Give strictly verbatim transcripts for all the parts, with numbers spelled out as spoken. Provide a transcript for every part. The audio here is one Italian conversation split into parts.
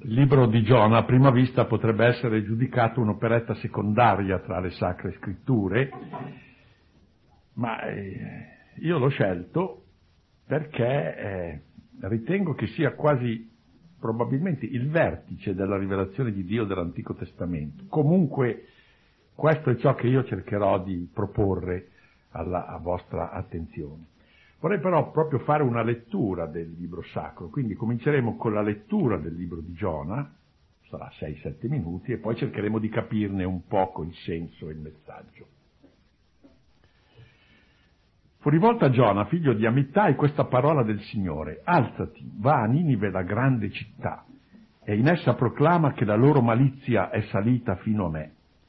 Il libro di Giona a prima vista potrebbe essere giudicato un'operetta secondaria tra le sacre scritture, ma eh, io l'ho scelto perché eh, ritengo che sia quasi probabilmente il vertice della rivelazione di Dio dell'Antico Testamento. Comunque questo è ciò che io cercherò di proporre alla a vostra attenzione. Vorrei però proprio fare una lettura del libro sacro, quindi cominceremo con la lettura del libro di Giona, sarà sei sette minuti, e poi cercheremo di capirne un poco il senso e il messaggio. Fu rivolta a Giona, figlio di Amittai, questa parola del Signore: alzati, va a Ninive, la grande città, e in essa proclama che la loro malizia è salita fino a me.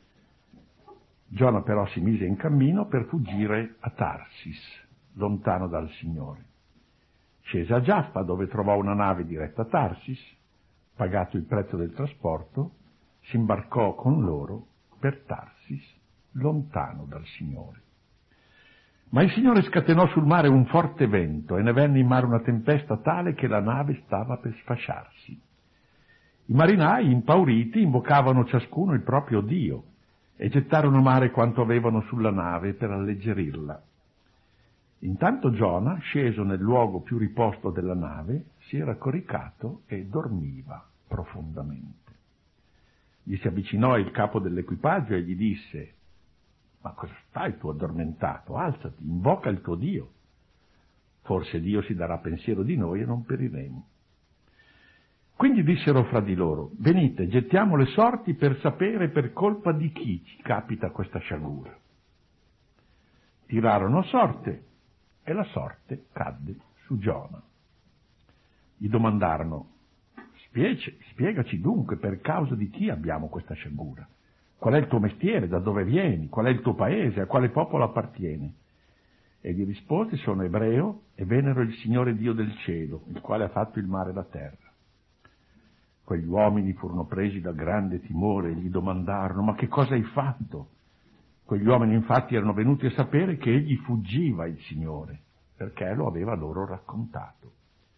Giona però si mise in cammino per fuggire a Tarsis, lontano dal Signore. Scese a Giaffa, dove trovò una nave diretta a Tarsis. Pagato il prezzo del trasporto, si imbarcò con loro per Tarsis, lontano dal Signore. Ma il Signore scatenò sul mare un forte vento, e ne venne in mare una tempesta tale che la nave stava per sfasciarsi. I marinai, impauriti, invocavano ciascuno il proprio Dio, e gettarono a mare quanto avevano sulla nave per alleggerirla. Intanto Giona, sceso nel luogo più riposto della nave, si era coricato e dormiva profondamente. Gli si avvicinò il capo dell'equipaggio e gli disse: ma cosa stai tu addormentato? Alzati, invoca il tuo Dio. Forse Dio si darà pensiero di noi e non periremo. Quindi dissero fra di loro: venite, gettiamo le sorti per sapere per colpa di chi ci capita questa sciagura. Tirarono a sorte, e la sorte cadde su Giona. Gli domandarono: Spiece, spiegaci dunque per causa di chi abbiamo questa sciagura. Qual è il tuo mestiere, da dove vieni, qual è il tuo paese, a quale popolo appartieni? Egli rispose: sono ebreo e venero il Signore Dio del cielo, il quale ha fatto il mare e la terra. Quegli uomini furono presi da grande timore e gli domandarono: ma che cosa hai fatto? Quegli uomini infatti erano venuti a sapere che egli fuggiva il Signore, perché lo aveva loro raccontato.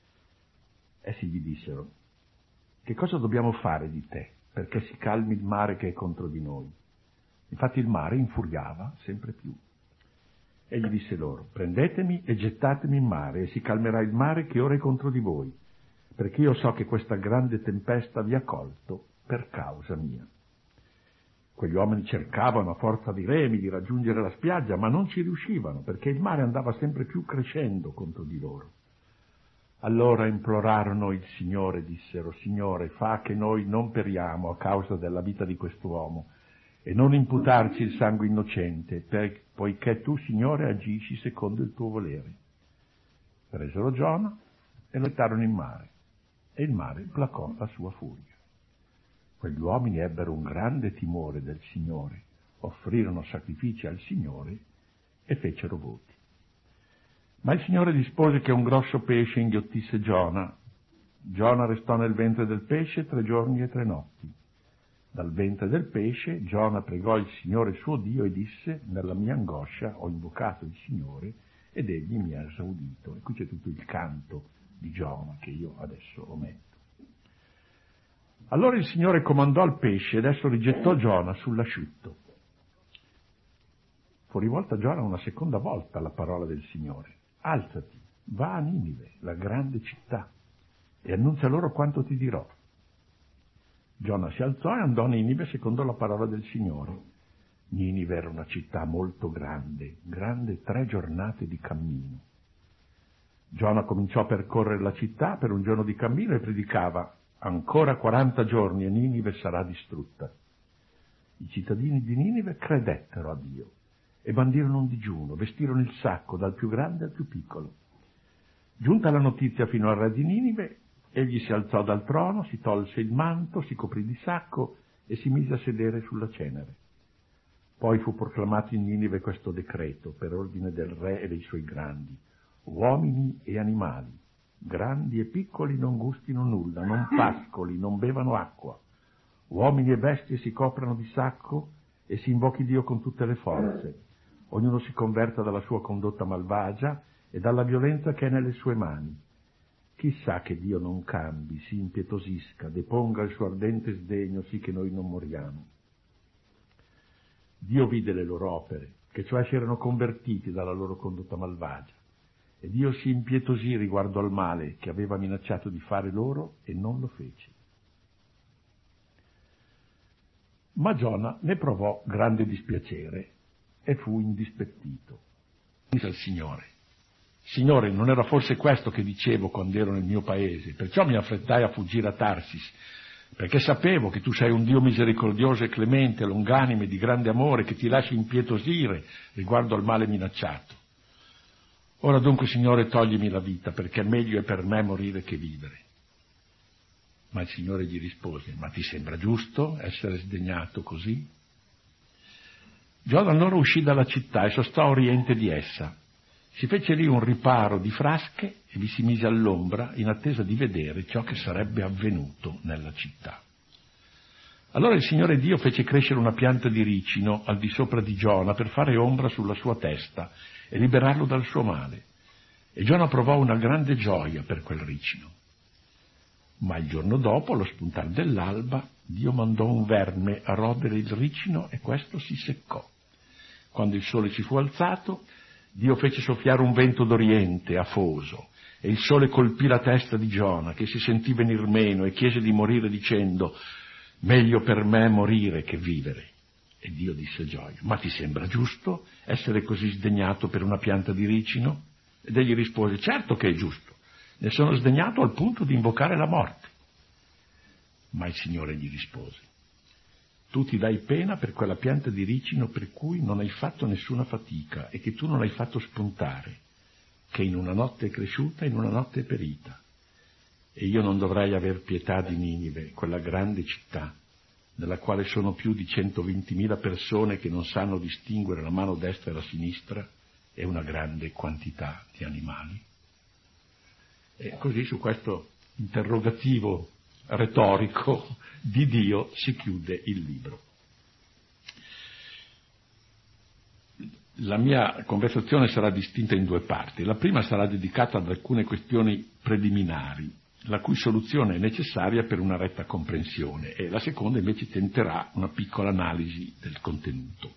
Essi gli dissero: che cosa dobbiamo fare di te, perché si calmi il mare che è contro di noi? Infatti il mare infuriava sempre più. Egli disse loro: prendetemi e gettatemi in mare, e si calmerà il mare che ora è contro di voi, perché io so che questa grande tempesta vi ha colto per causa mia. Quegli uomini cercavano a forza di remi di raggiungere la spiaggia, ma non ci riuscivano, perché il mare andava sempre più crescendo contro di loro. Allora implorarono il Signore, dissero: Signore, fa che noi non periamo a causa della vita di quest'uomo, e non imputarci il sangue innocente, per, poiché tu, Signore, agisci secondo il tuo volere. Presero Giona e lo gettarono in mare, e il mare placò la sua furia. Quegli uomini ebbero un grande timore del Signore, offrirono sacrifici al Signore e fecero voti. Ma il Signore dispose che un grosso pesce inghiottisse Giona. Giona restò nel ventre del pesce tre giorni e tre notti. Dal ventre del pesce Giona pregò il Signore suo Dio e disse: nella mia angoscia ho invocato il Signore ed egli mi ha esaudito. E qui c'è tutto il canto di Giona che io adesso ometto. Allora il Signore comandò al pesce ed esso rigettò Giona sull'asciutto. Fu rivolta a Giona una seconda volta la parola del Signore: alzati, va a Ninive, la grande città, e annuncia loro quanto ti dirò. Giona si alzò e andò a Ninive secondo la parola del Signore. Ninive era una città molto grande, grande tre giornate di cammino. Giona cominciò a percorrere la città per un giorno di cammino e predicava: ancora quaranta giorni e Ninive sarà distrutta. I cittadini di Ninive credettero a Dio e bandirono un digiuno, vestirono il sacco dal più grande al più piccolo. Giunta la notizia fino al re di Ninive, egli si alzò dal trono, si tolse il manto, si coprì di sacco e si mise a sedere sulla cenere. Poi fu proclamato in Ninive questo decreto per ordine del re e dei suoi grandi: uomini e animali, grandi e piccoli, non gustino nulla, non pascoli, non bevano acqua. Uomini e bestie si coprano di sacco e si invochi Dio con tutte le forze. Ognuno si converta dalla sua condotta malvagia e dalla violenza che è nelle sue mani. Chissà che Dio non cambi, si impietosisca, deponga il suo ardente sdegno sì che noi non moriamo. Dio vide le loro opere, che cioè si erano convertiti dalla loro condotta malvagia, e Dio si impietosì riguardo al male che aveva minacciato di fare loro e non lo fece. Ma Giona ne provò grande dispiacere e fu indispettito. Disse al Signore: Signore, non era forse questo che dicevo quando ero nel mio paese? Perciò mi affrettai a fuggire a Tarsis, perché sapevo che tu sei un Dio misericordioso e clemente, longanime, di grande amore, che ti lasci impietosire riguardo al male minacciato. Ora dunque, Signore, toglimi la vita, perché meglio è per me morire che vivere. Ma il Signore gli rispose: ma ti sembra giusto essere sdegnato così? Giona allora uscì dalla città e sostò a oriente di essa. Si fece lì un riparo di frasche e vi si mise all'ombra in attesa di vedere ciò che sarebbe avvenuto nella città. Allora il Signore Dio fece crescere una pianta di ricino al di sopra di Giona per fare ombra sulla sua testa e liberarlo dal suo male. E Giona provò una grande gioia per quel ricino. Ma il giorno dopo, allo spuntar dell'alba, Dio mandò un verme a rodere il ricino e questo si seccò. Quando il sole si fu alzato, Dio fece soffiare un vento d'oriente afoso e il sole colpì la testa di Giona, che si sentì venir meno e chiese di morire dicendo: meglio per me morire che vivere. E Dio disse a Giona: ma ti sembra giusto essere così sdegnato per una pianta di ricino? Ed egli rispose: certo che è giusto, ne sono sdegnato al punto di invocare la morte. Ma il Signore gli rispose: tu ti dai pena per quella pianta di ricino per cui non hai fatto nessuna fatica e che tu non hai fatto spuntare, che in una notte è cresciuta e in una notte è perita. E io non dovrei aver pietà di Ninive, quella grande città, nella quale sono più di centoventimila persone che non sanno distinguere la mano destra e la sinistra e una grande quantità di animali? E così su questo interrogativo retorico di Dio si chiude il libro. La mia conversazione sarà distinta in due parti. La prima sarà dedicata ad alcune questioni preliminari, la cui soluzione è necessaria per una retta comprensione, e la seconda invece tenterà una piccola analisi del contenuto.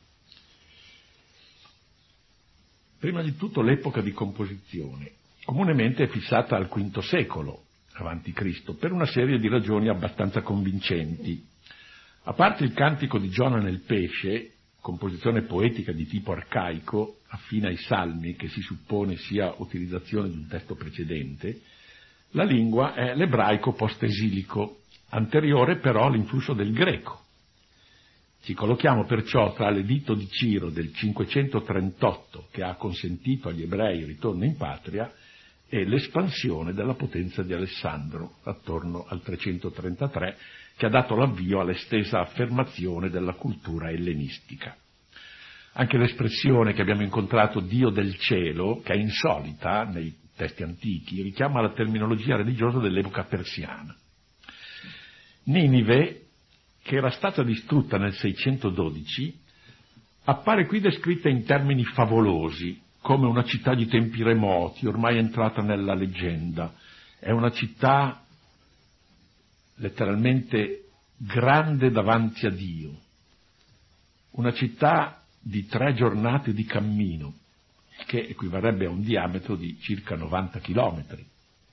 Prima di tutto l'epoca di composizione. Comunemente è fissata al quinto secolo avanti Cristo, per una serie di ragioni abbastanza convincenti. A parte il cantico di Giona nel pesce, composizione poetica di tipo arcaico, affine ai salmi, che si suppone sia utilizzazione di un testo precedente, la lingua è l'ebraico post-esilico, anteriore però all'influsso del greco. Ci collochiamo perciò tra l'editto di Ciro del cinquecentotrentotto, che ha consentito agli ebrei il ritorno in patria, e l'espansione della potenza di Alessandro attorno al trecentotrentatré, che ha dato l'avvio all'estesa affermazione della cultura ellenistica. Anche l'espressione che abbiamo incontrato Dio del cielo, che è insolita nei testi antichi, richiama la terminologia religiosa dell'epoca persiana. Ninive, che era stata distrutta nel seicentododici, appare qui descritta in termini favolosi, come una città di tempi remoti, ormai entrata nella leggenda. È una città letteralmente grande davanti a Dio, una città di tre giornate di cammino, che equivarrebbe a un diametro di circa novanta chilometri.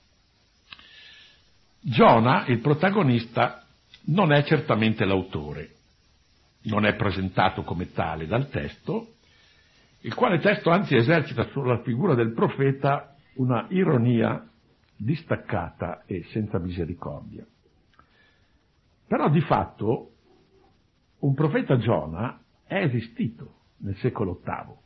Giona, il protagonista, non è certamente l'autore, non è presentato come tale dal testo, il quale testo anzi esercita sulla figura del profeta una ironia distaccata e senza misericordia. Però di fatto un profeta Giona è esistito nel secolo ottavo.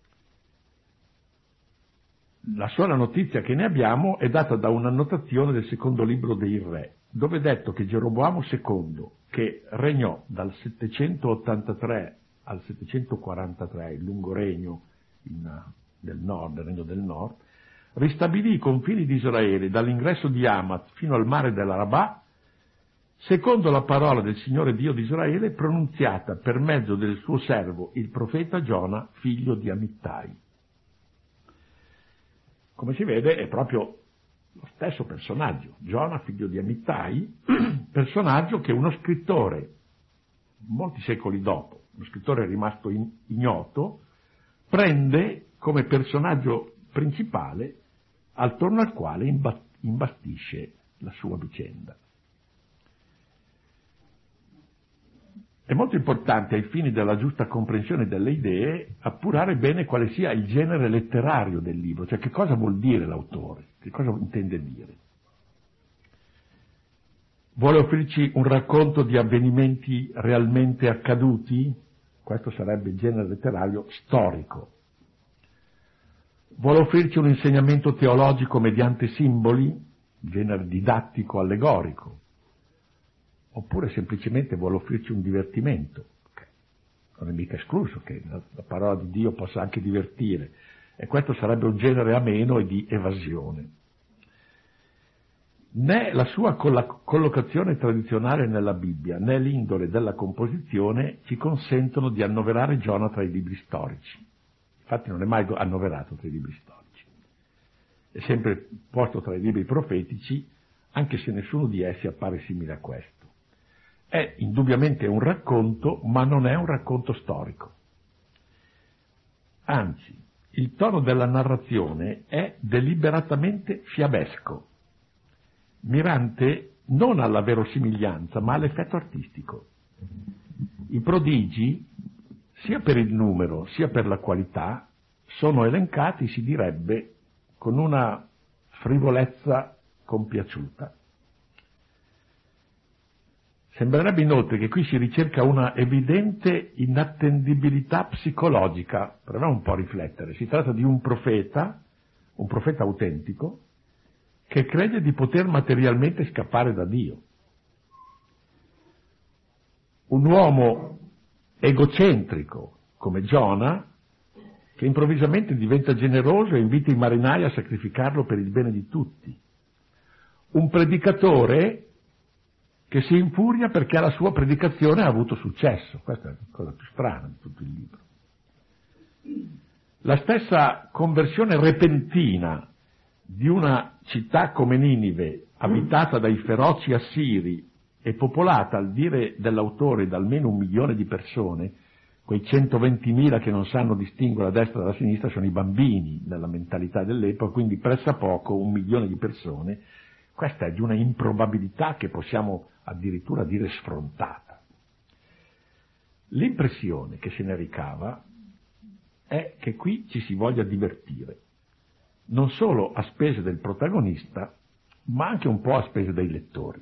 La sola notizia che ne abbiamo è data da un'annotazione del secondo libro dei Re, dove è detto che Geroboamo secondo, che regnò dal settecentottantatré al settecentoquarantatré, il lungo regno in, del nord, il regno del nord, ristabilì i confini di Israele dall'ingresso di Hamat fino al mare dell'Arabà, secondo la parola del Signore Dio di Israele pronunziata per mezzo del suo servo, il profeta Giona, figlio di Amittai. Come si vede, è proprio lo stesso personaggio, Giona, figlio di Amittai, personaggio che uno scrittore, molti secoli dopo, uno scrittore rimasto in, ignoto, prende come personaggio principale attorno al quale imbastisce la sua vicenda. È molto importante ai fini della giusta comprensione delle idee appurare bene quale sia il genere letterario del libro, cioè che cosa vuol dire l'autore, che cosa intende dire. Vuole offrirci un racconto di avvenimenti realmente accaduti? Questo sarebbe il genere letterario storico. Vuole offrirci un insegnamento teologico mediante simboli? Genere didattico allegorico. Oppure semplicemente vuole offrirci un divertimento. Non è mica escluso che la, la parola di Dio possa anche divertire, e questo sarebbe un genere ameno e di evasione. Né la sua collocazione tradizionale nella Bibbia, né l'indole della composizione ci consentono di annoverare Giona tra i libri storici. Infatti non è mai annoverato tra i libri storici. È sempre posto tra i libri profetici, anche se nessuno di essi appare simile a questo. È indubbiamente un racconto, ma non è un racconto storico. Anzi, il tono della narrazione è deliberatamente fiabesco, mirante non alla verosimiglianza, ma all'effetto artistico. I prodigi, sia per il numero, sia per la qualità, sono elencati, si direbbe, con una frivolezza compiaciuta. Sembrerebbe inoltre che qui si ricerca una evidente inattendibilità psicologica. Proviamo un po' a riflettere. Si tratta di un profeta, un profeta autentico, che crede di poter materialmente scappare da Dio. Un uomo egocentrico come Giona, che improvvisamente diventa generoso e invita i marinai a sacrificarlo per il bene di tutti. Un predicatore che si infuria perché la sua predicazione ha avuto successo. Questa è la cosa più strana di tutto il libro. La stessa conversione repentina di una città come Ninive, abitata dai feroci assiri e popolata, al dire dell'autore, da almeno un milione di persone, quei centoventimila che non sanno distinguere la destra dalla sinistra sono i bambini nella mentalità dell'epoca, quindi pressappoco un milione di persone. Questa è di una improbabilità che possiamo addirittura dire sfrontata. L'impressione che se ne ricava è che qui ci si voglia divertire, non solo a spese del protagonista, ma anche un po' a spese dei lettori.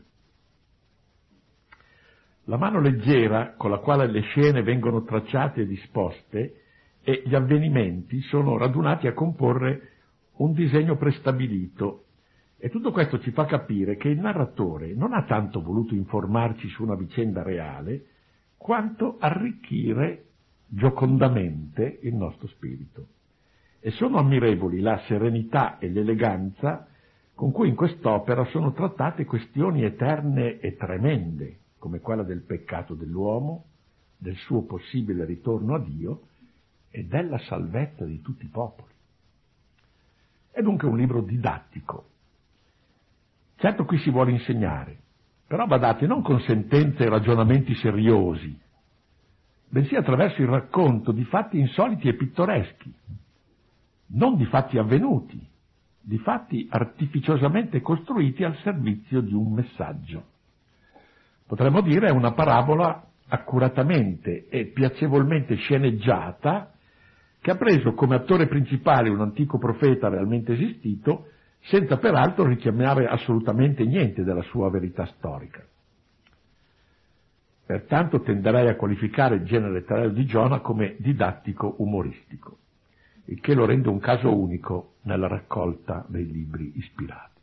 La mano leggera con la quale le scene vengono tracciate e disposte e gli avvenimenti sono radunati a comporre un disegno prestabilito. E tutto questo ci fa capire che il narratore non ha tanto voluto informarci su una vicenda reale, quanto arricchire giocondamente il nostro spirito. E sono ammirevoli la serenità e l'eleganza con cui in quest'opera sono trattate questioni eterne e tremende, come quella del peccato dell'uomo, del suo possibile ritorno a Dio e della salvezza di tutti i popoli. È dunque un libro didattico. Certo qui si vuole insegnare, però badate, non con sentenze e ragionamenti seriosi, bensì attraverso il racconto di fatti insoliti e pittoreschi, non di fatti avvenuti, di fatti artificiosamente costruiti al servizio di un messaggio. Potremmo dire è una parabola accuratamente e piacevolmente sceneggiata che ha preso come attore principale un antico profeta realmente esistito, senza peraltro richiamare assolutamente niente della sua verità storica. Pertanto tenderei a qualificare il genere letterario di Giona come didattico umoristico, il che lo rende un caso unico nella raccolta dei libri ispirati.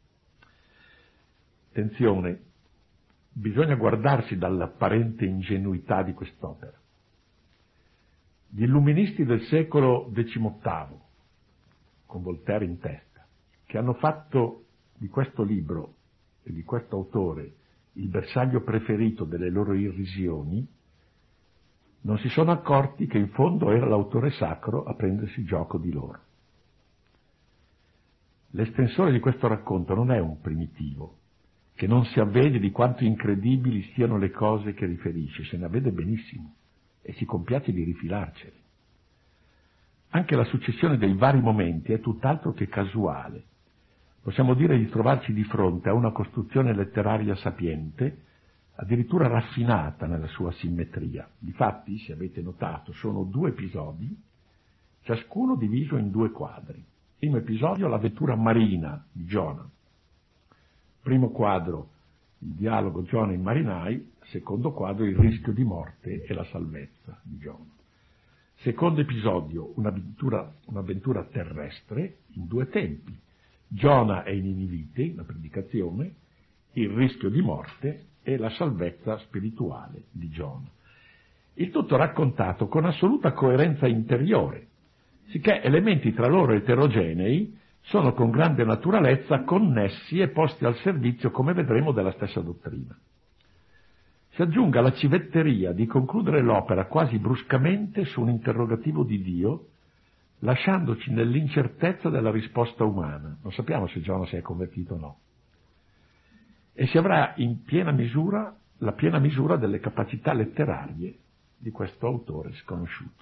Attenzione, bisogna guardarsi dall'apparente ingenuità di quest'opera. Gli illuministi del secolo decimottavo, con Voltaire in testa, che hanno fatto di questo libro e di questo autore il bersaglio preferito delle loro irrisioni, non si sono accorti che in fondo era l'autore sacro a prendersi gioco di loro. L'estensore di questo racconto non è un primitivo, che non si avvede di quanto incredibili siano le cose che riferisce, se ne avvede benissimo e si compiace di rifilarcele. Anche la successione dei vari momenti è tutt'altro che casuale. Possiamo dire di trovarci di fronte a una costruzione letteraria sapiente, addirittura raffinata nella sua simmetria. Difatti, se avete notato, sono due episodi, ciascuno diviso in due quadri. Primo episodio, l'avventura marina di Giona. Primo quadro, il dialogo Giona e i marinai. Secondo quadro, il rischio di morte e la salvezza di Giona. Secondo episodio, un'avventura, un'avventura terrestre in due tempi. Giona e i Niniviti, la predicazione, il rischio di morte e la salvezza spirituale di Giona. Il tutto raccontato con assoluta coerenza interiore, sicché elementi tra loro eterogenei sono con grande naturalezza connessi e posti al servizio, come vedremo, della stessa dottrina. Si aggiunga la civetteria di concludere l'opera quasi bruscamente su un interrogativo di Dio, lasciandoci nell'incertezza della risposta umana. Non sappiamo se Giona si è convertito o no. E si avrà in piena misura la piena misura delle capacità letterarie di questo autore sconosciuto.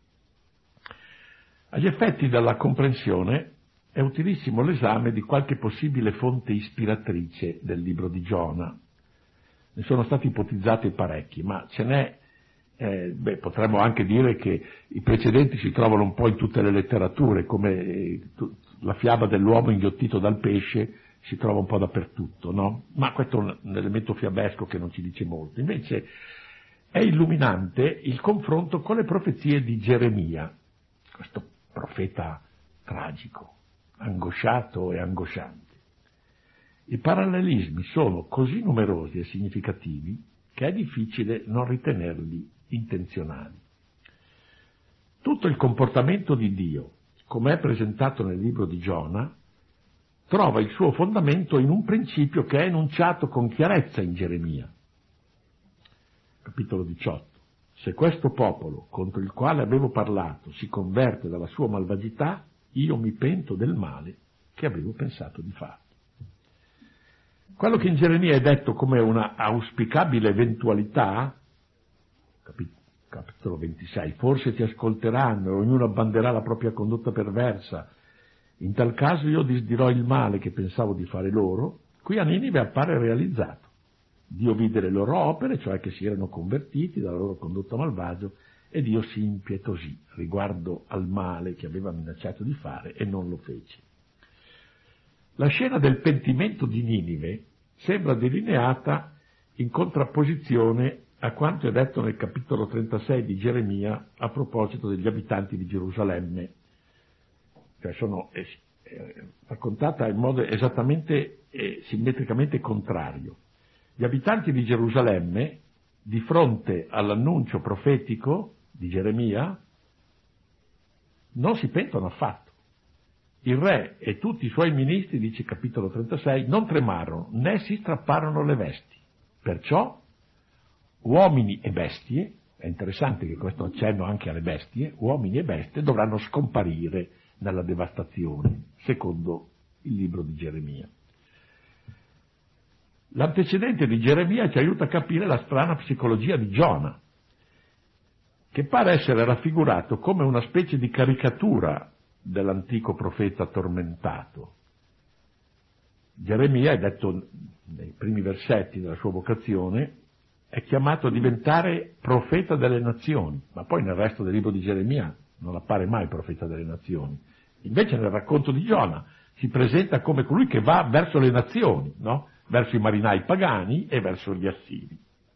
Agli effetti della comprensione è utilissimo l'esame di qualche possibile fonte ispiratrice del libro di Giona. Ne sono stati ipotizzati parecchi, ma ce n'è, eh, beh, potremmo anche dire che i precedenti si trovano un po' in tutte le letterature, come eh, tu, la fiaba dell'uomo inghiottito dal pesce si trova un po' dappertutto, no? Ma questo è un, un elemento fiabesco che non ci dice molto. Invece è illuminante il confronto con le profezie di Geremia, questo profeta tragico, angosciato e angosciante. I parallelismi sono così numerosi e significativi che è difficile non ritenerli intenzionali. Tutto il comportamento di Dio, come è presentato nel libro di Giona, trova il suo fondamento in un principio che è enunciato con chiarezza in Geremia. Capitolo diciotto. Se questo popolo, contro il quale avevo parlato, si converte dalla sua malvagità, io mi pento del male che avevo pensato di fare. Quello che in Geremia è detto come una auspicabile eventualità, capitolo ventisei, forse ti ascolteranno e ognuno abbanderà la propria condotta perversa, in tal caso io disdirò il male che pensavo di fare loro, qui a Ninive appare realizzato. Dio vide le loro opere, cioè che si erano convertiti dalla loro condotta malvagia, e Dio si impietosì riguardo al male che aveva minacciato di fare e non lo fece. La scena del pentimento di Ninive sembra delineata in contrapposizione a quanto è detto nel capitolo trentasei di Geremia a proposito degli abitanti di Gerusalemme, cioè sono eh, eh, raccontata in modo esattamente e simmetricamente contrario. Gli abitanti di Gerusalemme, di fronte all'annuncio profetico di Geremia, non si pentono affatto. Il re e tutti i suoi ministri, dice capitolo trentasei, non tremarono né si strapparono le vesti. Perciò uomini e bestie, è interessante che questo accenno anche alle bestie, uomini e bestie dovranno scomparire nella devastazione, secondo il libro di Geremia. L'antecedente di Geremia ci aiuta a capire la strana psicologia di Giona, che pare essere raffigurato come una specie di caricatura dell'antico profeta tormentato. Geremia, è detto nei primi versetti della sua vocazione, è chiamato a diventare profeta delle nazioni, ma poi nel resto del libro di Geremia non appare mai profeta delle nazioni. Invece nel racconto di Giona si presenta come colui che va verso le nazioni, no? Verso i marinai pagani e verso gli assiri.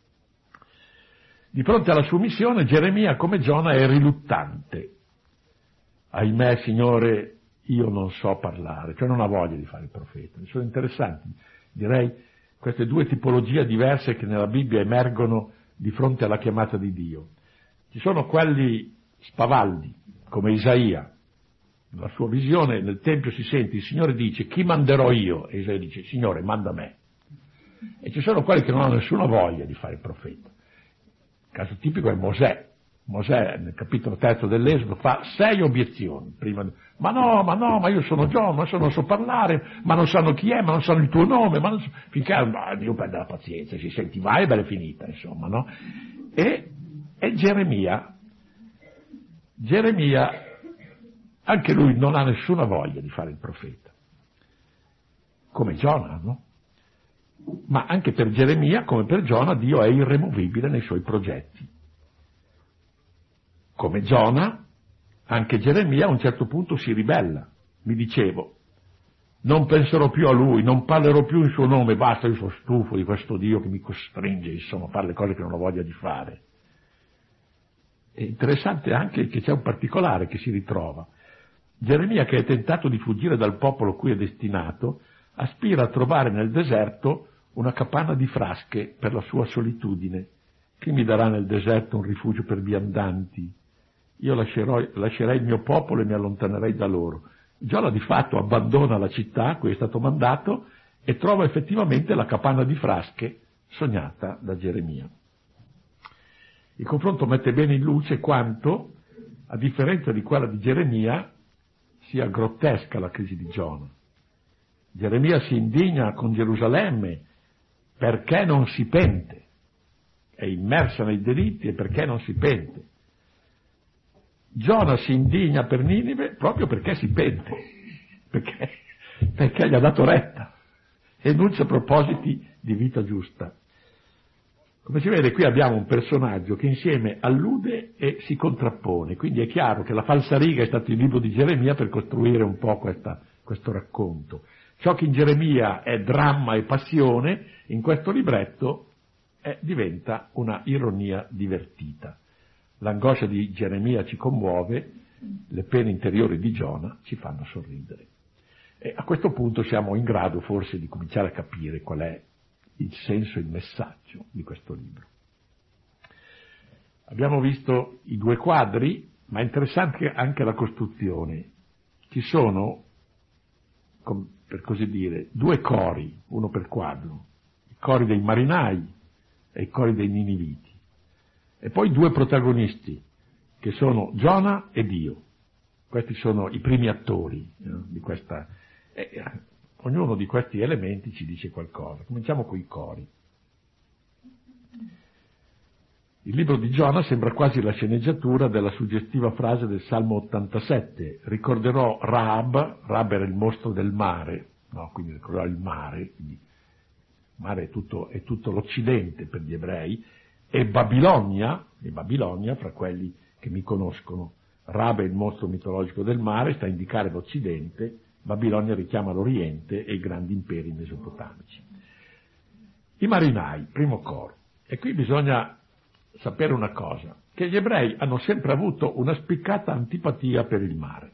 Di fronte alla sua missione, Geremia, come Giona, è riluttante. Ahimè, Signore, io non so parlare, cioè non ha voglia di fare il profeta. Sono interessanti, direi, queste due tipologie diverse che nella Bibbia emergono di fronte alla chiamata di Dio. Ci sono quelli spavaldi, come Isaia. Nella sua visione nel Tempio si sente, il Signore dice, chi manderò io? E Isaia dice, Signore, manda me. E ci sono quelli che non hanno nessuna voglia di fare il profeta. Il caso tipico è Mosè, Mosè, nel capitolo terzo dell'Esodo, fa sei obiezioni. Prima, ma no, ma no, ma io sono Giona, ma non so parlare, ma non sanno chi è, ma non sanno il tuo nome, ma non so... finché ma Dio perde la pazienza, si senti mai e bella è finita, insomma, no? E, e Geremia, Geremia, anche lui non ha nessuna voglia di fare il profeta, come Giona, no? Ma anche per Geremia, come per Giona, Dio è irremovibile nei suoi progetti. Come Giona, anche Geremia a un certo punto si ribella. Mi dicevo, non penserò più a lui, non parlerò più in suo nome, basta, io sono stufo di questo Dio che mi costringe, insomma, a fare le cose che non ho voglia di fare. È interessante anche che c'è un particolare che si ritrova. Geremia, che è tentato di fuggire dal popolo cui è destinato, aspira a trovare nel deserto una capanna di frasche per la sua solitudine. Chi mi darà nel deserto un rifugio per viandanti? Io lascerò, lascerei il mio popolo e mi allontanerei da loro. Giona di fatto abbandona la città a cui è stato mandato e trova effettivamente la capanna di frasche sognata da Geremia. Il confronto mette bene in luce quanto, a differenza di quella di Geremia, sia grottesca la crisi di Giona. Geremia si indigna con Gerusalemme perché non si pente, è immersa nei delitti e perché non si pente. Giona si indigna per Ninive proprio perché si pente, perché, perché gli ha dato retta, enuncia propositi di vita giusta. Come si vede, qui abbiamo un personaggio che insieme allude e si contrappone, quindi è chiaro che la falsariga è stato il libro di Geremia per costruire un po' questa, questo racconto. Ciò che in Geremia è dramma e passione, in questo libretto è, diventa una ironia divertita. L'angoscia di Geremia ci commuove, le pene interiori di Giona ci fanno sorridere. E a questo punto siamo in grado forse di cominciare a capire qual è il senso e il messaggio di questo libro. Abbiamo visto i due quadri, ma è interessante anche la costruzione. Ci sono, per così dire, due cori, uno per quadro, i cori dei marinai e i cori dei niniviti. E poi due protagonisti, che sono Giona e Dio. Questi sono i primi attori no, di questa... Eh, ognuno di questi elementi ci dice qualcosa. Cominciamo con i cori. Il libro di Giona sembra quasi la sceneggiatura della suggestiva frase del Salmo ottantasette. Ricorderò Rahab, Rahab era il mostro del mare, no, quindi ricorderò il mare, quindi il mare è tutto, è tutto l'Occidente per gli ebrei, e Babilonia, e Babilonia, fra quelli che mi conoscono, Rahab è il mostro mitologico del mare, sta a indicare l'Occidente, Babilonia richiama l'Oriente e i grandi imperi mesopotamici. I marinai, primo coro. E qui bisogna sapere una cosa, che gli ebrei hanno sempre avuto una spiccata antipatia per il mare.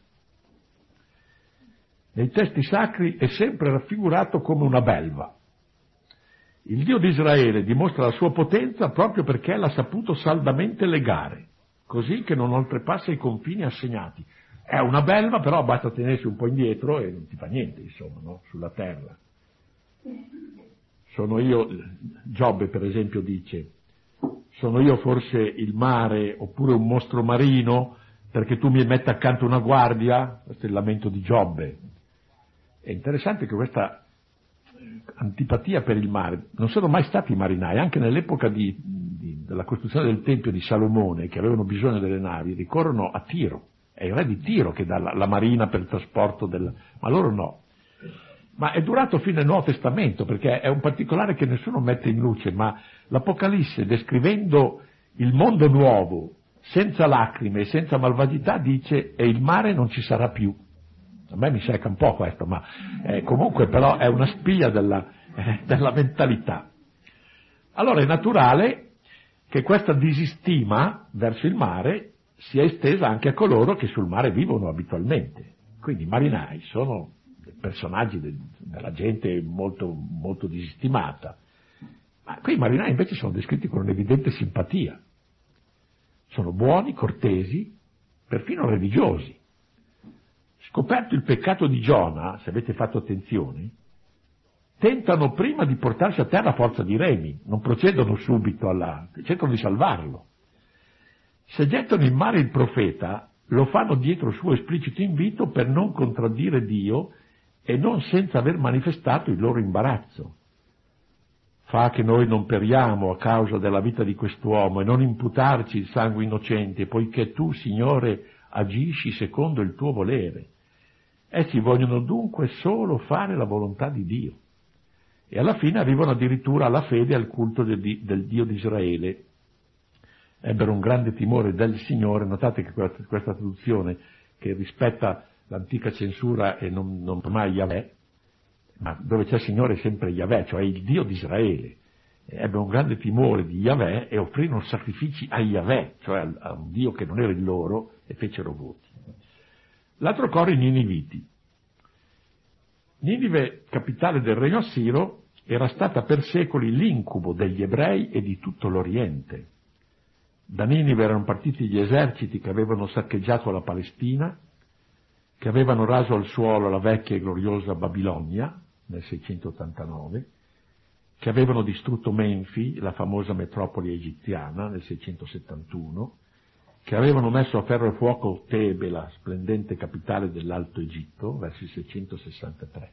Nei testi sacri è sempre raffigurato come una belva. Il Dio di Israele dimostra la sua potenza proprio perché l'ha saputo saldamente legare, così che non oltrepassa i confini assegnati. È una belva, però basta tenersi un po' indietro e non ti fa niente, insomma, no? Sulla terra. Sono io, Giobbe per esempio dice, sono io forse il mare oppure un mostro marino perché tu mi metti accanto una guardia? Questo è il lamento di Giobbe. È interessante che questa antipatia per il mare, non sono mai stati marinai, anche nell'epoca di, di, della costruzione del Tempio di Salomone, che avevano bisogno delle navi, ricorrono a Tiro, è il re di Tiro che dà la, la marina per il trasporto del... ma loro no. Ma è durato fino al Nuovo Testamento, perché è un particolare che nessuno mette in luce, ma l'Apocalisse, descrivendo il mondo nuovo, senza lacrime e senza malvagità, dice e il mare non ci sarà più. A me mi secca un po' questo, ma eh, comunque però è una spia della, eh, della mentalità. Allora è naturale che questa disistima verso il mare sia estesa anche a coloro che sul mare vivono abitualmente. Quindi i marinai sono personaggi de, della gente molto, molto disistimata, ma qui i marinai invece sono descritti con un'evidente simpatia. Sono buoni, cortesi, perfino religiosi. Scoperto il peccato di Giona, se avete fatto attenzione, tentano prima di portarsi a terra a forza di remi, non procedono subito alla... cercano di salvarlo. Se gettano in mare il profeta, lo fanno dietro suo esplicito invito per non contraddire Dio e non senza aver manifestato il loro imbarazzo. Fa che noi non periamo a causa della vita di quest'uomo e non imputarci il sangue innocente, poiché tu, Signore, agisci secondo il tuo volere. Essi vogliono dunque solo fare la volontà di Dio. E alla fine arrivano addirittura alla fede e al culto del, del Dio di Israele. Ebbero un grande timore del Signore. Notate che questa, questa traduzione, che rispetta l'antica censura e non, non mai Yahweh, ma dove c'è il Signore è sempre Yahweh, cioè il Dio di Israele. Ebbero un grande timore di Yahweh e offrirono sacrifici a Yahweh, cioè a un Dio che non era il loro, e fecero voti. L'altro coro, i Niniviti. Ninive, capitale del regno assiro, era stata per secoli l'incubo degli ebrei e di tutto l'Oriente. Da Ninive erano partiti gli eserciti che avevano saccheggiato la Palestina, che avevano raso al suolo la vecchia e gloriosa Babilonia nel seicentottantanove, che avevano distrutto Menfi, la famosa metropoli egiziana, nel seicentosettantuno, che avevano messo a ferro e fuoco Tebe, la splendente capitale dell'Alto Egitto, verso il seicentosessantatré.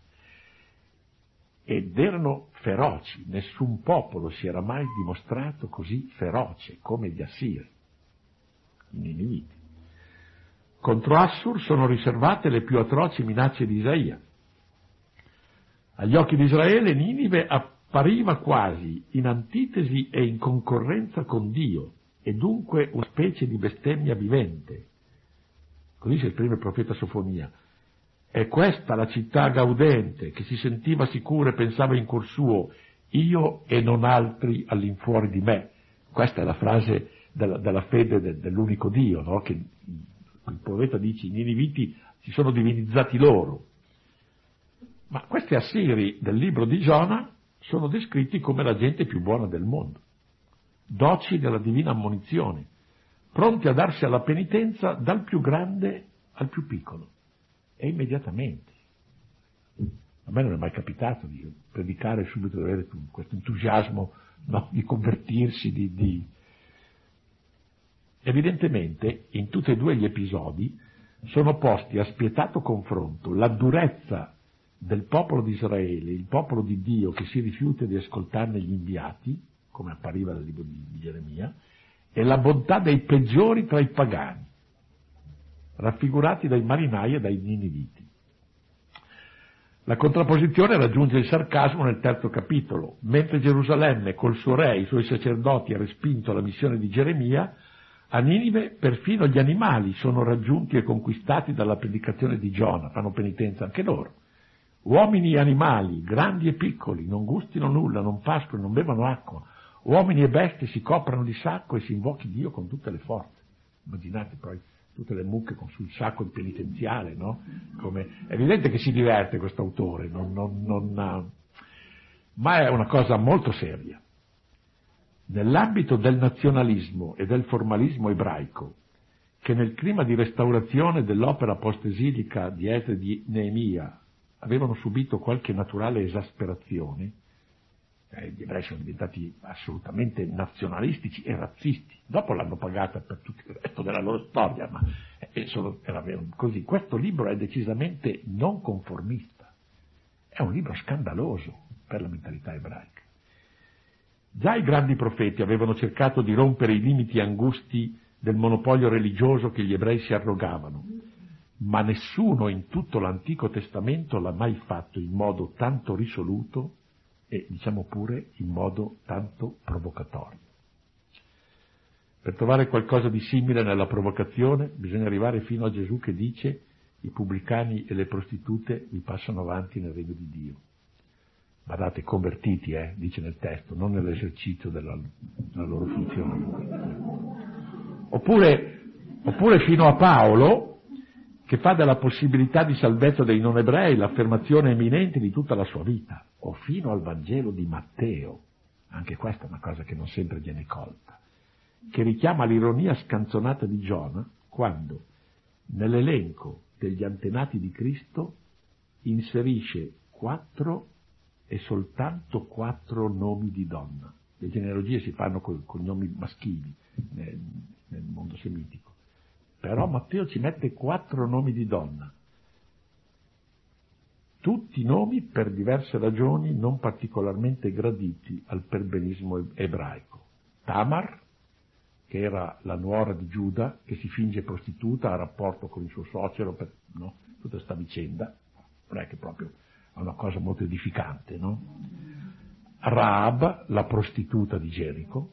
Ed erano feroci, nessun popolo si era mai dimostrato così feroce come gli Assiri, i Niniviti. Contro Assur sono riservate le più atroci minacce di Isaia. Agli occhi di Israele Ninive appariva quasi in antitesi e in concorrenza con Dio, e dunque una specie di bestemmia vivente. Così si esprime il profeta Sofonia. È questa la città gaudente, che si sentiva sicura e pensava in cuor suo, io e non altri all'infuori di me. Questa è la frase della, della fede de, dell'unico Dio, no? Che il profeta dice, i Niniviti si sono divinizzati loro. Ma questi assiri del libro di Giona sono descritti come la gente più buona del mondo, docili della divina ammonizione, pronti a darsi alla penitenza dal più grande al più piccolo, e immediatamente. A me non è mai capitato di predicare subito, di avere questo entusiasmo, no, di convertirsi, di, di... Evidentemente in tutti e due gli episodi sono posti a spietato confronto la durezza del popolo di Israele, il popolo di Dio che si rifiuta di ascoltarne gli inviati, come appariva nel libro di, di Geremia, e la bontà dei peggiori tra i pagani, raffigurati dai marinai e dai niniviti. La contrapposizione raggiunge il sarcasmo nel terzo capitolo. Mentre Gerusalemme col suo re e i suoi sacerdoti ha respinto la missione di Geremia, a Ninive perfino gli animali sono raggiunti e conquistati dalla predicazione di Giona, fanno penitenza anche loro. Uomini e animali, grandi e piccoli, non gustino nulla, non pascolino, non bevono acqua. Uomini e bestie si coprano di sacco e si invochi Dio con tutte le forze. Immaginate poi tutte le mucche con sul sacco di penitenziale, no? Come, è evidente che si diverte questo autore, non, non, non, ma è una cosa molto seria. Nell'ambito del nazionalismo e del formalismo ebraico, che nel clima di restaurazione dell'opera post-esilica di Esra e di Neemia avevano subito qualche naturale esasperazione, eh, gli ebrei sono diventati assolutamente nazionalistici e razzisti, dopo l'hanno pagata per tutto il resto della loro storia, ma eh, sono, era così. Questo libro è decisamente non conformista, è un libro scandaloso per la mentalità ebraica. Già i grandi profeti avevano cercato di rompere i limiti angusti del monopolio religioso che gli ebrei si arrogavano, ma nessuno in tutto l'Antico Testamento l'ha mai fatto in modo tanto risoluto e, diciamo pure, in modo tanto provocatorio. Per trovare qualcosa di simile nella provocazione bisogna arrivare fino a Gesù che dice: i pubblicani e le prostitute vi passano avanti nel regno di Dio. Guardate, convertiti, eh, dice nel testo, non nell'esercizio della, della loro funzione. Oppure, oppure fino a Paolo, che fa della possibilità di salvezza dei non ebrei l'affermazione eminente di tutta la sua vita, o fino al Vangelo di Matteo, anche questa è una cosa che non sempre viene colta, che richiama l'ironia scanzonata di Giona quando, nell'elenco degli antenati di Cristo, inserisce quattro e soltanto quattro nomi di donna. Le genealogie si fanno con, con nomi maschili, eh, nel mondo semitico. Però Matteo ci mette quattro nomi di donna, tutti nomi per diverse ragioni non particolarmente graditi al perbenismo ebraico. Tamar, che era la nuora di Giuda, che si finge prostituta, ha rapporto con il suo suocero, per, no? Tutta sta vicenda, non è che proprio è una cosa molto edificante, no? Raab, la prostituta di Gerico,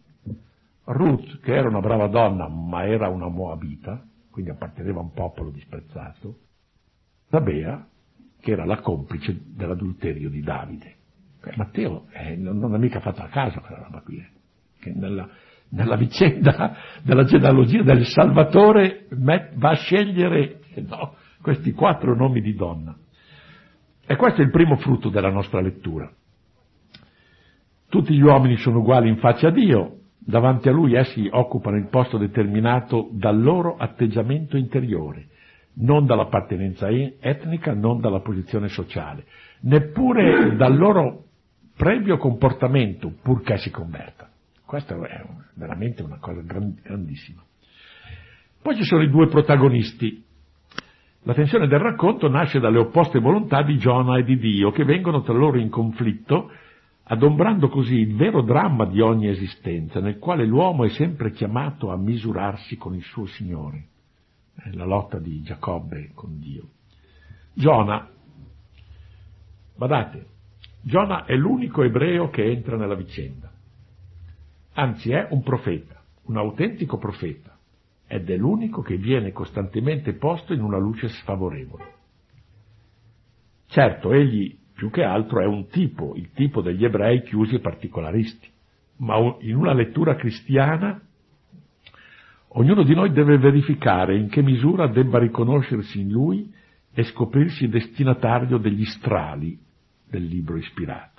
Ruth, che era una brava donna, ma era una moabita, quindi apparteneva a un popolo disprezzato, Zabea, che era la complice dell'adulterio di Davide. Eh, Matteo eh, non ha mica fatto a caso quella roba qui, eh, che nella, nella vicenda della genealogia del Salvatore met, va a scegliere eh, no, questi quattro nomi di donna. E questo è il primo frutto della nostra lettura. Tutti gli uomini sono uguali in faccia a Dio, davanti a Lui essi occupano il posto determinato dal loro atteggiamento interiore, non dall'appartenenza etnica, non dalla posizione sociale, neppure dal loro previo comportamento, purché si converta. Questa è veramente una cosa grandissima. Poi ci sono i due protagonisti. La tensione del racconto nasce dalle opposte volontà di Giona e di Dio, che vengono tra loro in conflitto, adombrando così il vero dramma di ogni esistenza, nel quale l'uomo è sempre chiamato a misurarsi con il suo Signore. La lotta di Giacobbe con Dio. Giona, badate, Giona è l'unico ebreo che entra nella vicenda. Anzi, è un profeta, un autentico profeta, ed è l'unico che viene costantemente posto in una luce sfavorevole. Certo, egli più che altro è un tipo, il tipo degli ebrei chiusi e particolaristi, ma in una lettura cristiana ognuno di noi deve verificare in che misura debba riconoscersi in lui e scoprirsi destinatario degli strali del libro ispirato.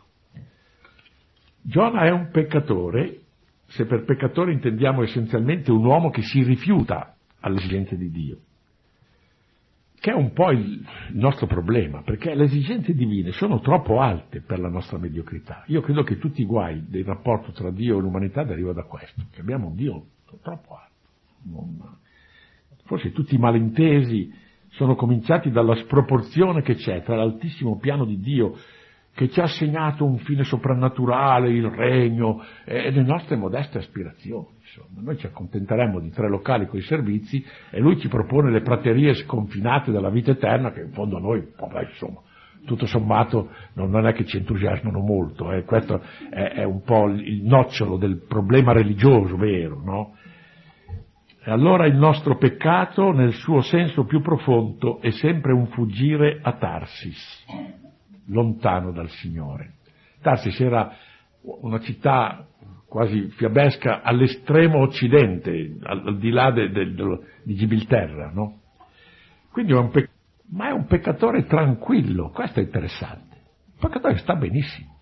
Giona è un peccatore, se per peccatore intendiamo essenzialmente un uomo che si rifiuta alle esigenze di Dio, che è un po' il nostro problema, perché le esigenze divine sono troppo alte per la nostra mediocrità. Io credo che tutti i guai del rapporto tra Dio e l'umanità derivano da questo, che abbiamo un Dio troppo alto. Forse tutti i malintesi sono cominciati dalla sproporzione che c'è tra l'altissimo piano di Dio, che ci ha assegnato un fine soprannaturale, il regno, e le nostre modeste aspirazioni. Insomma, noi ci accontenteremo di tre locali con i servizi e lui ci propone le praterie sconfinate della vita eterna, che in fondo a noi, vabbè, insomma, tutto sommato non, non è che ci entusiasmano molto. Eh. Questo è, è un po' il nocciolo del problema religioso vero, no? E allora il nostro peccato, nel suo senso più profondo, è sempre un fuggire a Tarsis, lontano dal Signore. Tarsis era una città quasi fiabesca all'estremo occidente, al, al di là de, de, de, di Gibilterra, no? Quindi è un pec- ma è un peccatore tranquillo, questo è interessante. Un peccatore che sta benissimo.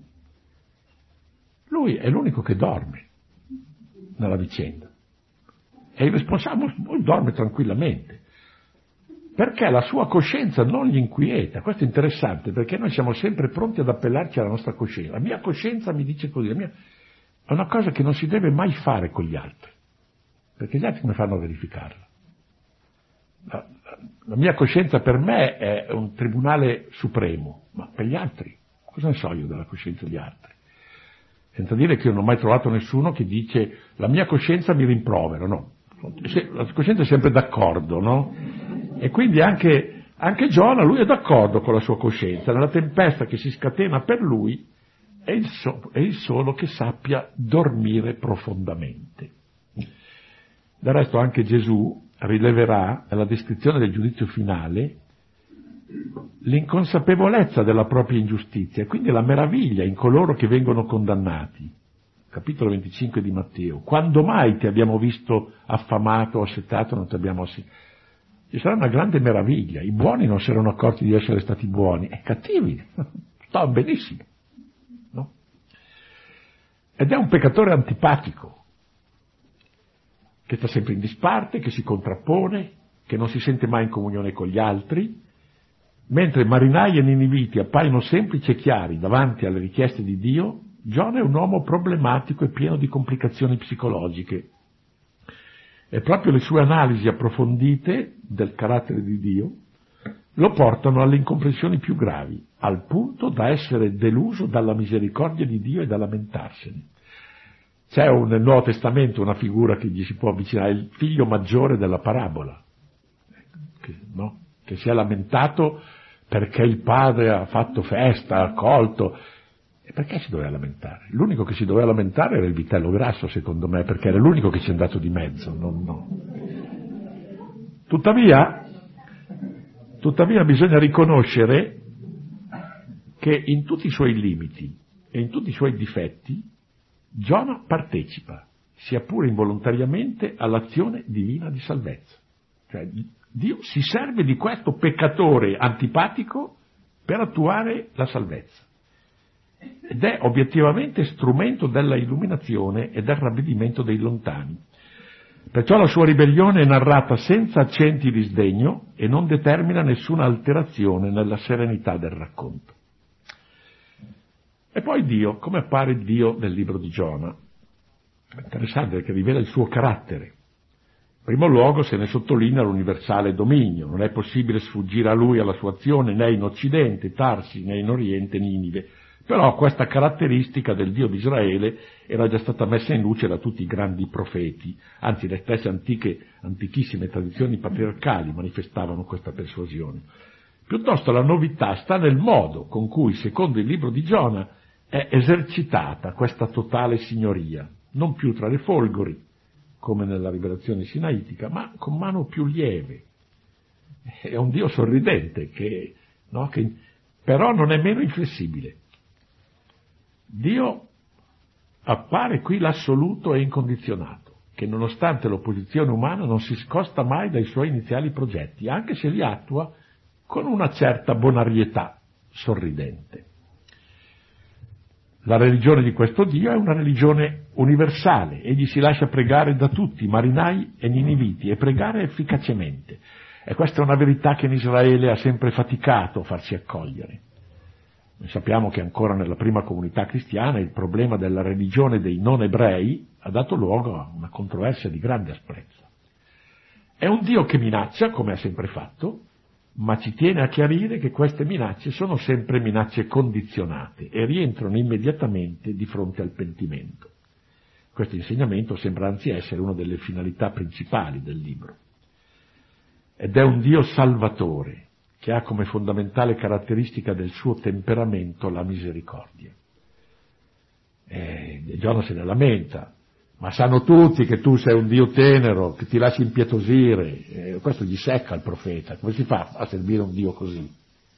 Lui è l'unico che dorme nella vicenda. E il responsabile dorme tranquillamente, perché la sua coscienza non gli inquieta. Questo è interessante, perché noi siamo sempre pronti ad appellarci alla nostra coscienza. La mia coscienza mi dice così, la mia... è una cosa che non si deve mai fare con gli altri, perché gli altri come fanno a verificarla? La, la, la mia coscienza per me è un tribunale supremo, ma per gli altri, cosa ne so io della coscienza degli altri? Senza dire che io non ho mai trovato nessuno che dice la mia coscienza mi rimprovera, no. La coscienza è sempre d'accordo, no? E quindi anche, anche Giona, lui è d'accordo con la sua coscienza. Nella tempesta che si scatena per lui è il, so, è il solo che sappia dormire profondamente. Del resto anche Gesù rileverà nella descrizione del giudizio finale l'inconsapevolezza della propria ingiustizia e quindi la meraviglia in coloro che vengono condannati. Capitolo venticinque di Matteo. Quando mai ti abbiamo visto affamato o assetato, non ti abbiamo assetato? Ci sarà una grande meraviglia. I buoni non si erano accorti di essere stati buoni, e cattivi stavano benissimo, no? Ed è un peccatore antipatico, che sta sempre in disparte, che si contrappone, che non si sente mai in comunione con gli altri, mentre marinai e niniviti appaiono semplici e chiari davanti alle richieste di Dio. Giona è un uomo problematico e pieno di complicazioni psicologiche. E proprio le sue analisi approfondite del carattere di Dio lo portano alle incomprensioni più gravi, al punto da essere deluso dalla misericordia di Dio e da lamentarsene. C'è un, nel Nuovo Testamento una figura che gli si può avvicinare, il figlio maggiore della parabola, che, no? che si è lamentato perché il padre ha fatto festa, ha accolto. E perché si doveva lamentare? L'unico che si doveva lamentare era il vitello grasso, secondo me, perché era l'unico che ci è andato di mezzo. Non, no. Tuttavia, tuttavia bisogna riconoscere che in tutti i suoi limiti e in tutti i suoi difetti Giona partecipa, sia pure involontariamente, all'azione divina di salvezza. Cioè, Dio si serve di questo peccatore antipatico per attuare la salvezza. Ed è obiettivamente strumento della illuminazione e del ravvedimento dei lontani. Perciò la sua ribellione è narrata senza accenti di sdegno e non determina nessuna alterazione nella serenità del racconto. E poi Dio, come appare Dio nel libro di Giona? È interessante perché rivela il suo carattere. In primo luogo se ne sottolinea l'universale dominio, non è possibile sfuggire a lui, alla sua azione, né in Occidente, Tarsi, né in Oriente, Ninive. Però questa caratteristica del Dio di Israele era già stata messa in luce da tutti i grandi profeti, anzi le stesse antiche, antichissime tradizioni patriarcali manifestavano questa persuasione. Piuttosto la novità sta nel modo con cui, secondo il libro di Giona, è esercitata questa totale signoria, non più tra le folgori, come nella rivelazione sinaitica, ma con mano più lieve. È un Dio sorridente, che, no, che però non è meno inflessibile. Dio appare qui l'assoluto e incondizionato, che nonostante l'opposizione umana non si scosta mai dai suoi iniziali progetti, anche se li attua con una certa bonarietà sorridente. La religione di questo Dio è una religione universale, egli si lascia pregare da tutti, marinai e niniviti, e pregare efficacemente. E questa è una verità che in Israele ha sempre faticato a farsi accogliere. Noi sappiamo che ancora nella prima comunità cristiana il problema della religione dei non ebrei ha dato luogo a una controversia di grande asprezza. È un Dio che minaccia, come ha sempre fatto, ma ci tiene a chiarire che queste minacce sono sempre minacce condizionate e rientrano immediatamente di fronte al pentimento. Questo insegnamento sembra anzi essere una delle finalità principali del libro. Ed è un Dio salvatore, che ha come fondamentale caratteristica del suo temperamento la misericordia. E Giona se ne lamenta, ma sanno tutti che tu sei un Dio tenero, che ti lasci impietosire. E questo gli secca il profeta. Come si fa a servire un Dio così?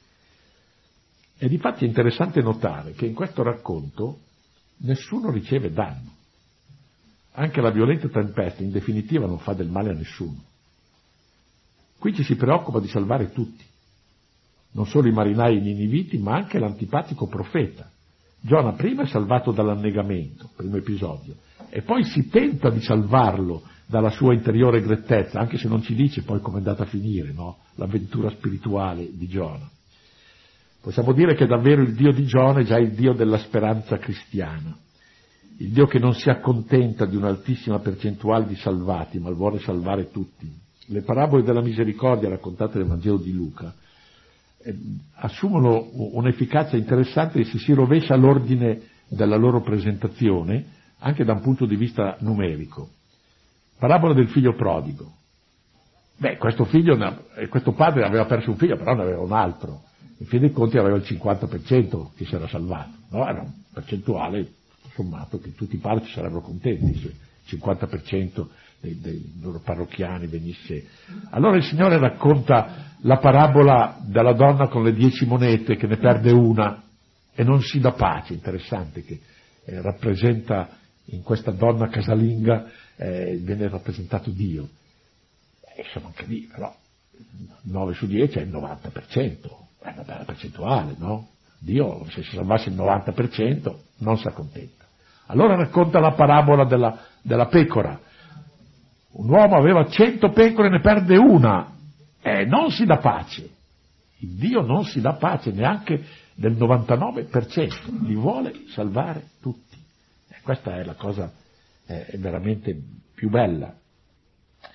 E difatti è interessante notare che in questo racconto nessuno riceve danno. Anche la violenta tempesta in definitiva non fa del male a nessuno. Qui ci si preoccupa di salvare tutti, non solo i marinai niniviti, ma anche l'antipatico profeta. Giona prima è salvato dall'annegamento, primo episodio, e poi si tenta di salvarlo dalla sua interiore grettezza, anche se non ci dice poi come è andata a finire, no? L'avventura spirituale di Giona. Possiamo dire che davvero il Dio di Giona è già il Dio della speranza cristiana, il Dio che non si accontenta di un'altissima percentuale di salvati, ma vuole salvare tutti. Le parabole della misericordia raccontate nel Vangelo di Luca eh, assumono un'efficacia interessante se si rovescia l'ordine della loro presentazione, anche da un punto di vista numerico. Parabola del figlio prodigo. Beh, questo figlio, questo padre aveva perso un figlio, però ne aveva un altro. In fin dei conti aveva il cinquanta per cento che si era salvato, no? Era un percentuale sommato che tutti i padri ci sarebbero contenti se il cinquanta per cento dei, dei loro parrocchiani venisse. Allora il Signore racconta la parabola della donna con le dieci monete che ne perde una e non si dà pace. Interessante che eh, rappresenta in questa donna casalinga eh, viene rappresentato Dio. E insomma anche lì però nove su dieci è il novanta per cento, è una bella percentuale, no? Dio se si salvasse il novanta per cento non si accontenta. Allora racconta la parabola della, della pecora. Un uomo aveva cento pecore e ne perde una e non si dà pace. Il Dio non si dà pace neanche del novantanove per cento, li vuole salvare tutti. E questa è la cosa eh, è veramente più bella.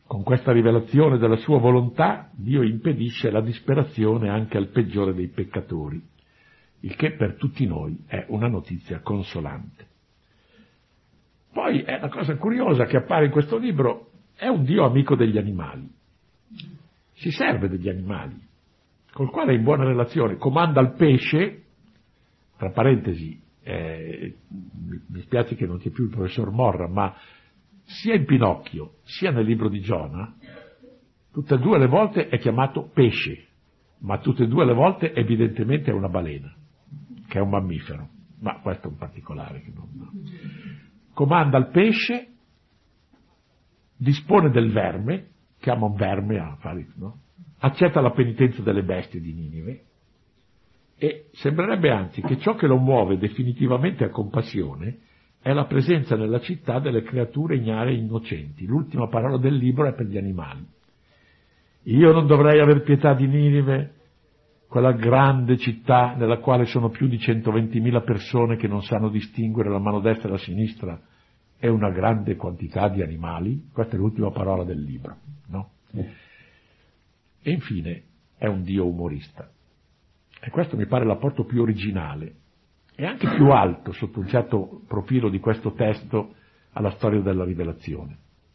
Con questa rivelazione della sua volontà, Dio impedisce la disperazione anche al peggiore dei peccatori, il che per tutti noi è una notizia consolante. Poi è una cosa curiosa che appare in questo libro, è un Dio amico degli animali. Si serve degli animali, col quale è in buona relazione, comanda il pesce, tra parentesi, eh, mi spiace che non c'è più il professor Morra, ma sia in Pinocchio sia nel libro di Giona, tutte e due le volte è chiamato pesce, ma tutte e due le volte evidentemente è una balena, che è un mammifero, ma questo è un particolare che non... Comanda il pesce, dispone del verme, chiama un verme a fare, no? Accetta la penitenza delle bestie di Ninive, e sembrerebbe anzi che ciò che lo muove definitivamente a compassione è la presenza nella città delle creature ignare e innocenti. L'ultima parola del libro è per gli animali. Io non dovrei aver pietà di Ninive, quella grande città nella quale sono più di centoventimila persone che non sanno distinguere la mano destra e la sinistra e una grande quantità di animali? Questa è l'ultima parola del libro, no? E infine è un Dio umorista. E questo mi pare l'apporto più originale e anche più alto sotto un certo profilo di questo testo alla storia della rivelazione.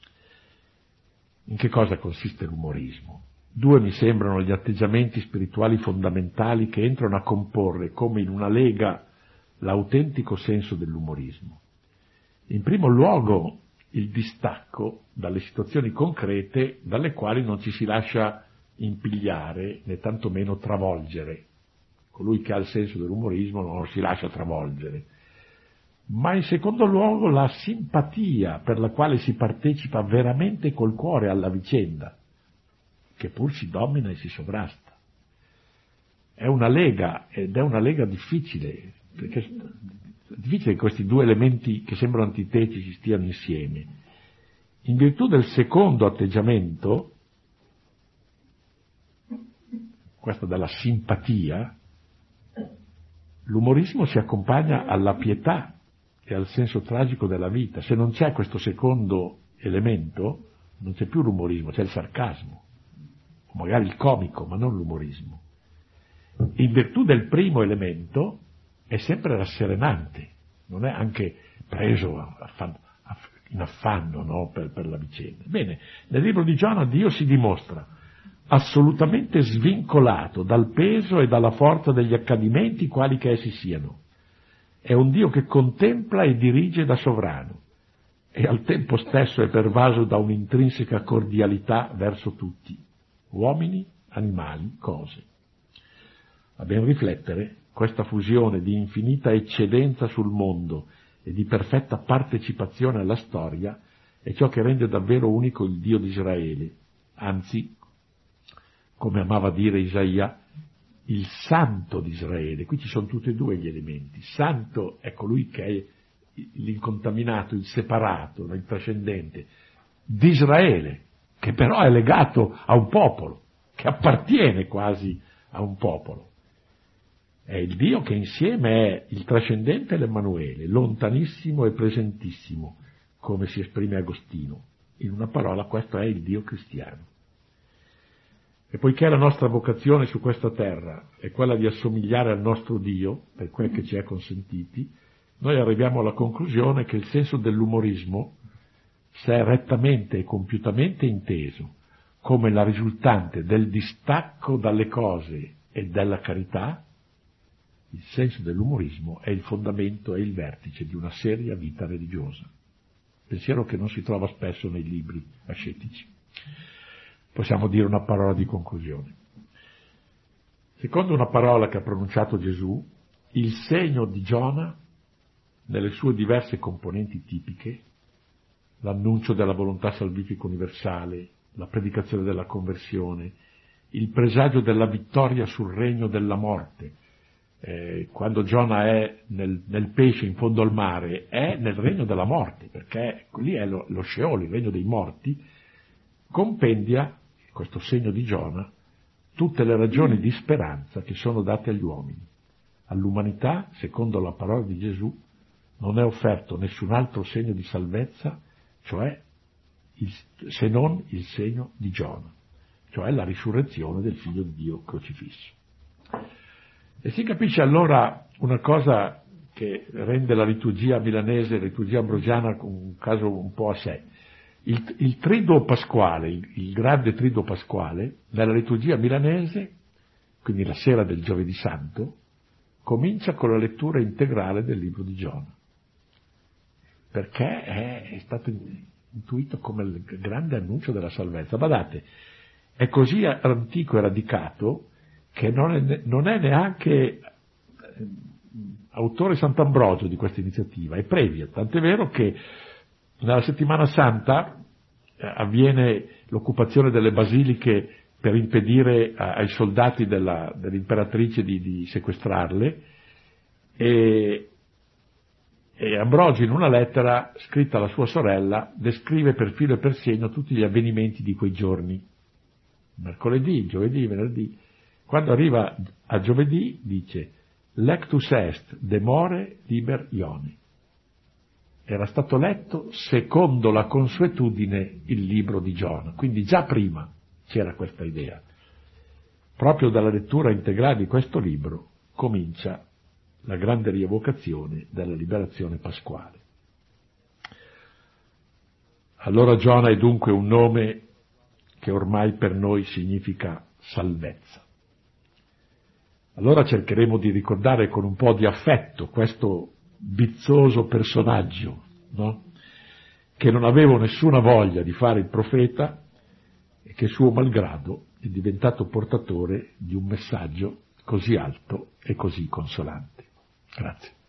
In che cosa consiste l'umorismo? Due mi sembrano gli atteggiamenti spirituali fondamentali che entrano a comporre come in una lega l'autentico senso dell'umorismo. In primo luogo il distacco dalle situazioni concrete dalle quali non ci si lascia impigliare né tantomeno travolgere. Colui che ha il senso dell'umorismo non si lascia travolgere. Ma in secondo luogo la simpatia per la quale si partecipa veramente col cuore alla vicenda, che pur si domina e si sovrasta. È una lega, ed è una lega difficile, perché è difficile che questi due elementi che sembrano antitetici stiano insieme. In virtù del secondo atteggiamento, questo della simpatia, l'umorismo si accompagna alla pietà e al senso tragico della vita. Se non c'è questo secondo elemento, non c'è più l'umorismo, c'è il sarcasmo, o magari il comico, ma non l'umorismo. In virtù del primo elemento è sempre rasserenante, non è anche preso in affanno, no, per, per la vicenda. Bene, nel libro di Giona Dio si dimostra assolutamente svincolato dal peso e dalla forza degli accadimenti quali che essi siano. È un Dio che contempla e dirige da sovrano e al tempo stesso è pervaso da un'intrinseca cordialità verso tutti, uomini, animali, cose. A ben riflettere, questa fusione di infinita eccedenza sul mondo e di perfetta partecipazione alla storia è ciò che rende davvero unico il Dio di Israele, anzi, come amava dire Isaia, il santo di Israele. Qui ci sono tutti e due gli elementi. Santo è colui che è l'incontaminato, il separato, il trascendente, di Israele, che però è legato a un popolo, che appartiene quasi a un popolo. È il Dio che insieme è il trascendente e l'Emmanuele, lontanissimo e presentissimo, come si esprime Agostino. In una parola, questo è il Dio cristiano. E poiché la nostra vocazione su questa terra è quella di assomigliare al nostro Dio, per quel che ci è consentiti, noi arriviamo alla conclusione che il senso dell'umorismo, se è rettamente e compiutamente inteso come la risultante del distacco dalle cose e della carità, il senso dell'umorismo è il fondamento e il vertice di una seria vita religiosa. Pensiero che non si trova spesso nei libri ascetici. Possiamo dire una parola di conclusione. Secondo una parola che ha pronunciato Gesù, il segno di Giona, nelle sue diverse componenti tipiche, l'annuncio della volontà salvifica universale, la predicazione della conversione, il presagio della vittoria sul regno della morte, eh, quando Giona è nel, nel pesce in fondo al mare, è nel regno della morte, perché lì è lo, lo Sheol, il regno dei morti, compendia questo segno di Giona, tutte le ragioni di speranza che sono date agli uomini. All'umanità, secondo la parola di Gesù, non è offerto nessun altro segno di salvezza, cioè il, se non il segno di Giona, cioè la risurrezione del Figlio di Dio crocifisso. E si capisce allora una cosa che rende la liturgia milanese, la liturgia ambrosiana, un caso un po' a sé. Il, il triduo pasquale, il, il grande triduo pasquale, nella liturgia milanese, quindi la sera del giovedì santo, comincia con la lettura integrale del libro di Giona, perché è, è stato intuito come il grande annuncio della salvezza. Badate, è così antico e radicato che non è, non è neanche eh, autore Sant'Ambrogio di questa iniziativa, è previa, tant'è vero che nella settimana santa eh, avviene l'occupazione delle basiliche per impedire a, ai soldati della, dell'imperatrice di, di sequestrarle, e, e Ambrogio in una lettera scritta alla sua sorella descrive per filo e per segno tutti gli avvenimenti di quei giorni, mercoledì, giovedì, venerdì. Quando arriva a giovedì dice «Lectus est demore liber ioni». Era stato letto secondo la consuetudine il libro di Giona, quindi già prima c'era questa idea. Proprio dalla lettura integrale di questo libro comincia la grande rievocazione della liberazione pasquale. Allora Giona è dunque un nome che ormai per noi significa salvezza. Allora cercheremo di ricordare con un po' di affetto questo bizzoso personaggio, no? Che non aveva nessuna voglia di fare il profeta e che suo malgrado è diventato portatore di un messaggio così alto e così consolante. Grazie.